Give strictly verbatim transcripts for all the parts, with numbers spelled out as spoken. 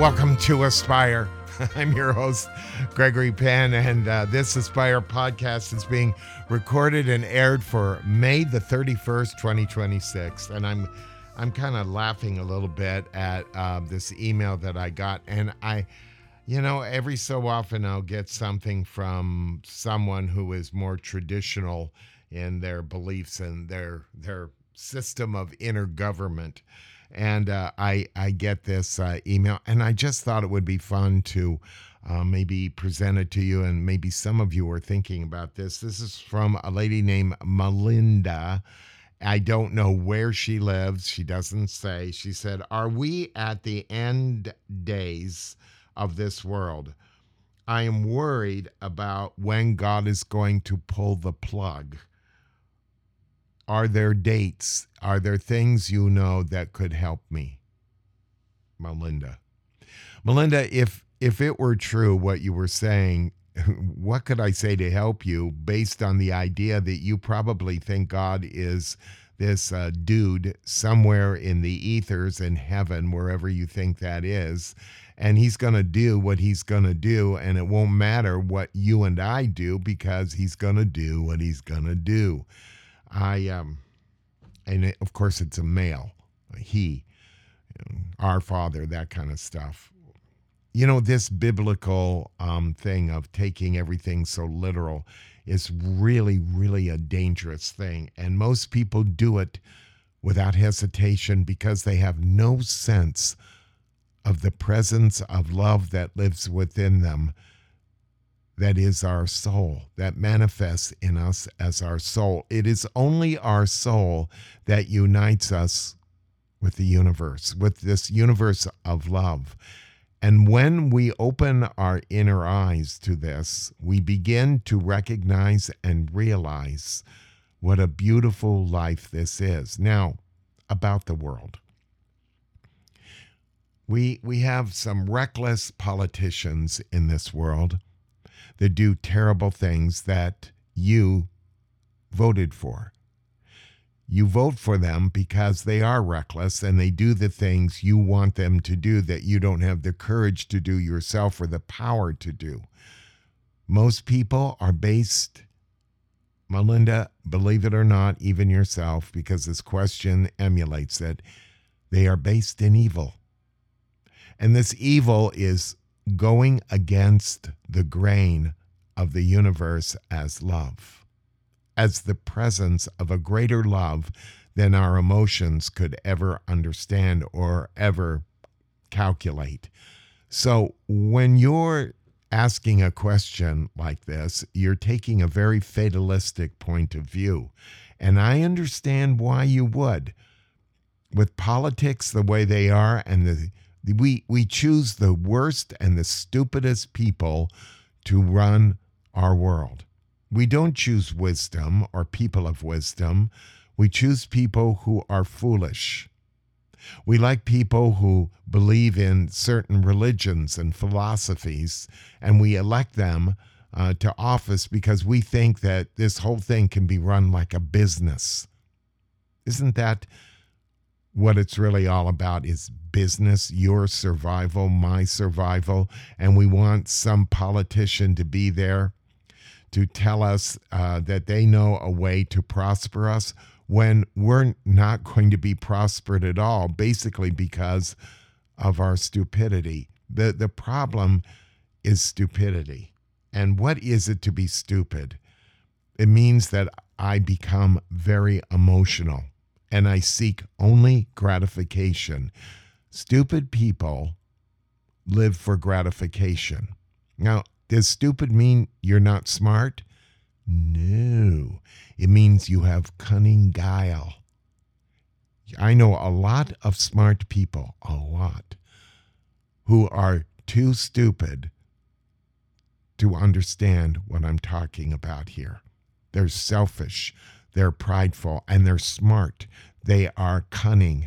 welcome to Aspire. I'm your host, Gregory Penn, and uh, this Aspire podcast is being recorded and aired for May the thirty-first, twenty twenty-six. And I'm I'm kind of laughing a little bit at uh, this email that I got. And I, you know, every so often I'll get something from someone who is more traditional in their beliefs and their their system of intergovernment. And uh, I, I get this uh, email, and I just thought it would be fun to uh, maybe present it to you, and maybe some of you are thinking about this. This is from a lady named Melinda. I don't know where she lives. She doesn't say. She said, "Are we at the end days of this world? I am worried about when God is going to pull the plug. Are there dates? Are there things you know that could help me?" Melinda. Melinda, if if it were true what you were saying, what could I say to help you based on the idea that you probably think God is this uh, dude somewhere in the ethers in heaven, wherever you think that is, and he's going to do what he's going to do, and it won't matter what you and I do because he's going to do what he's going to do. I, um, and it, of course it's a male, he, you know, our Father, that kind of stuff. You know, this biblical um, thing of taking everything so literal is really, really a dangerous thing. And most people do it without hesitation because they have no sense of the presence of love that lives within them. That is our soul, that manifests in us as our soul. It is only our soul that unites us with the universe, with this universe of love. And when we open our inner eyes to this, we begin to recognize and realize what a beautiful life this is. Now, about the world. We, we have some reckless politicians in this world that do terrible things that you voted for. You vote for them because they are reckless and they do the things you want them to do that you don't have the courage to do yourself or the power to do. Most people are based, Melinda, believe it or not, even yourself, because this question emulates it, they are based in evil. And this evil is going against the grain of the universe as love, as the presence of a greater love than our emotions could ever understand or ever calculate. So when you're asking a question like this, you're taking a very fatalistic point of view. And I understand why you would. With politics the way they are, and the We we choose the worst and the stupidest people to run our world. We don't choose wisdom or people of wisdom. We choose people who are foolish. We like people who believe in certain religions and philosophies, and we elect them uh, to office because we think that this whole thing can be run like a business. Isn't that what it's really all about? Is business, your survival, my survival, and we want some politician to be there to tell us uh, that they know a way to prosper us when we're not going to be prospered at all, basically because of our stupidity. The, the problem is stupidity. And what is it to be stupid? It means that I become very emotional and I seek only gratification. Stupid people live for gratification. Now, does stupid mean you're not smart? No. It means you have cunning guile. I know a lot of smart people, a lot, who are too stupid to understand what I'm talking about here. They're selfish, they're prideful, and they're smart. They are cunning.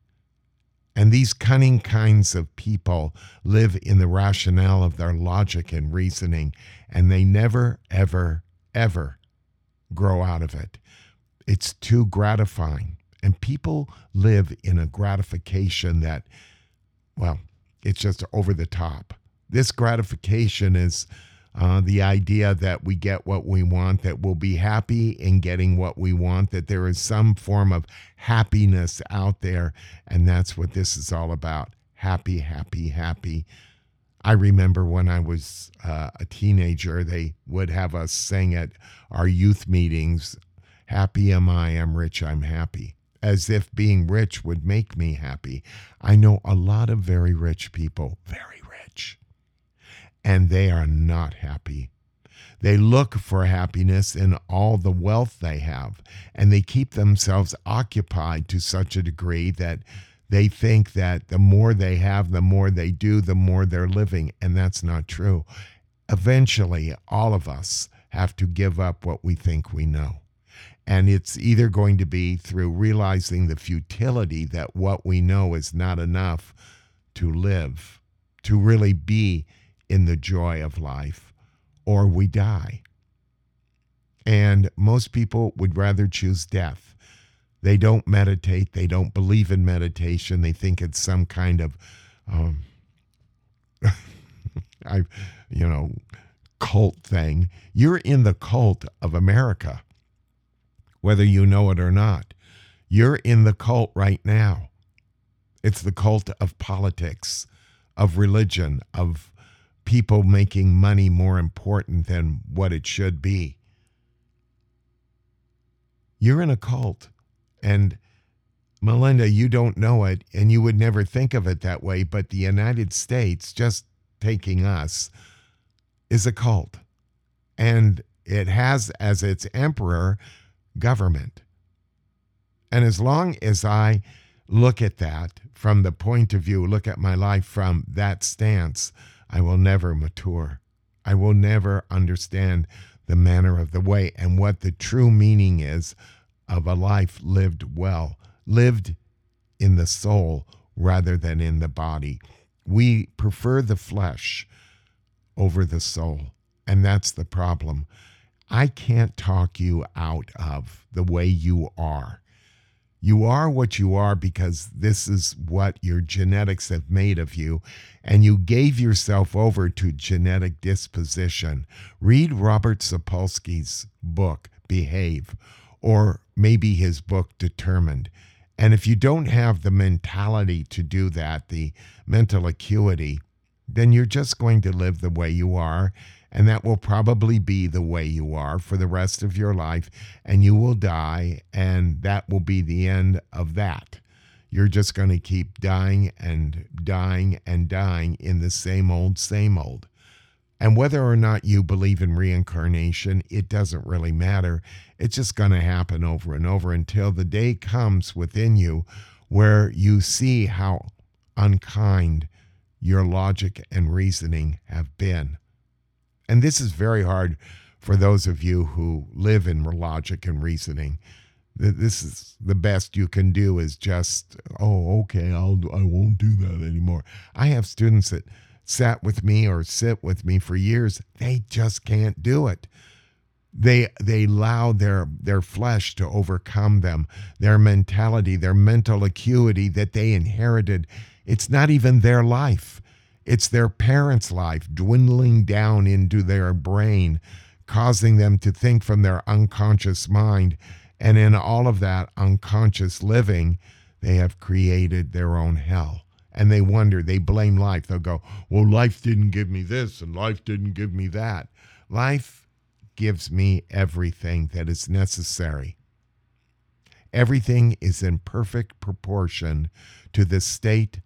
And these cunning kinds of people live in the rationale of their logic and reasoning, and they never, ever, ever grow out of it. It's too gratifying. And people live in a gratification that, well, it's just over the top. This gratification is uh, the idea that we get what we want, that we'll be happy in getting what we want, that there is some form of happiness out there, and that's what this is all about. Happy, happy, happy. I remember when I was uh, a teenager, they would have us sing at our youth meetings, "Happy am I, am rich, I'm happy," as if being rich would make me happy. I know a lot of very rich people, very rich, and they are not happy. They look for happiness in all the wealth they have, and they keep themselves occupied to such a degree that they think that the more they have, the more they do, the more they're living, and that's not true. Eventually, all of us have to give up what we think we know. And it's either going to be through realizing the futility that what we know is not enough to live, to really be in the joy of life, or we die. And most people would rather choose death. They don't meditate. They don't believe in meditation. They think it's some kind of, um, I, you know, cult thing. You're in the cult of America, whether you know it or not. You're in the cult right now. It's the cult of politics, of religion, of people making money more important than what it should be. You're in a cult. And Melinda, you don't know it, and you would never think of it that way, but the United States, just taking us, is a cult. And it has as its emperor government. And as long as I look at that from the point of view, look at my life from that stance, I will never mature. I will never understand the manner of the way and what the true meaning is of a life lived well, lived in the soul rather than in the body. We prefer the flesh over the soul, and that's the problem. I can't talk you out of the way you are. You are what you are because this is what your genetics have made of you, and you gave yourself over to genetic disposition. Read Robert Sapolsky's book, Behave, or maybe his book, Determined. And if you don't have the mentality to do that, the mental acuity, then you're just going to live the way you are, and that will probably be the way you are for the rest of your life, and you will die, and that will be the end of that. You're just going to keep dying and dying and dying in the same old, same old. And whether or not you believe in reincarnation, it doesn't really matter. It's just going to happen over and over until the day comes within you where you see how unkind your logic and reasoning have been. And this is very hard for those of you who live in logic and reasoning. This is the best you can do is just, oh, okay, I'll, I won't do that anymore. I have students that sat with me or sit with me for years. They just can't do it. They they allow their, their flesh to overcome them, their mentality, their mental acuity that they inherited. It's not even their life. It's their parents' life dwindling down into their brain, causing them to think from their unconscious mind. And in all of that unconscious living, they have created their own hell. And they wonder, they blame life. They'll go, well, life didn't give me this and life didn't give me that. Life gives me everything that is necessary. Everything is in perfect proportion to the state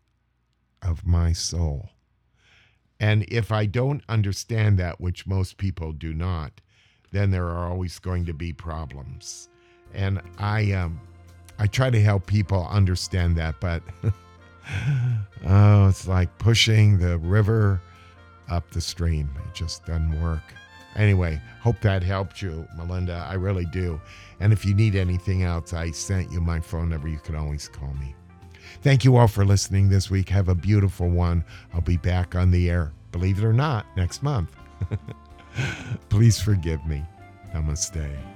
of my soul. And if I don't understand that, which most people do not, then there are always going to be problems. And I um, I try to help people understand that, but oh, it's like pushing the river up the stream. It just doesn't work. Anyway, hope that helped you, Melinda. I really do. And if you need anything else, I sent you my phone number. You can always call me. Thank you all for listening this week. Have a beautiful one. I'll be back on the air, believe it or not, next month. Please forgive me. Namaste.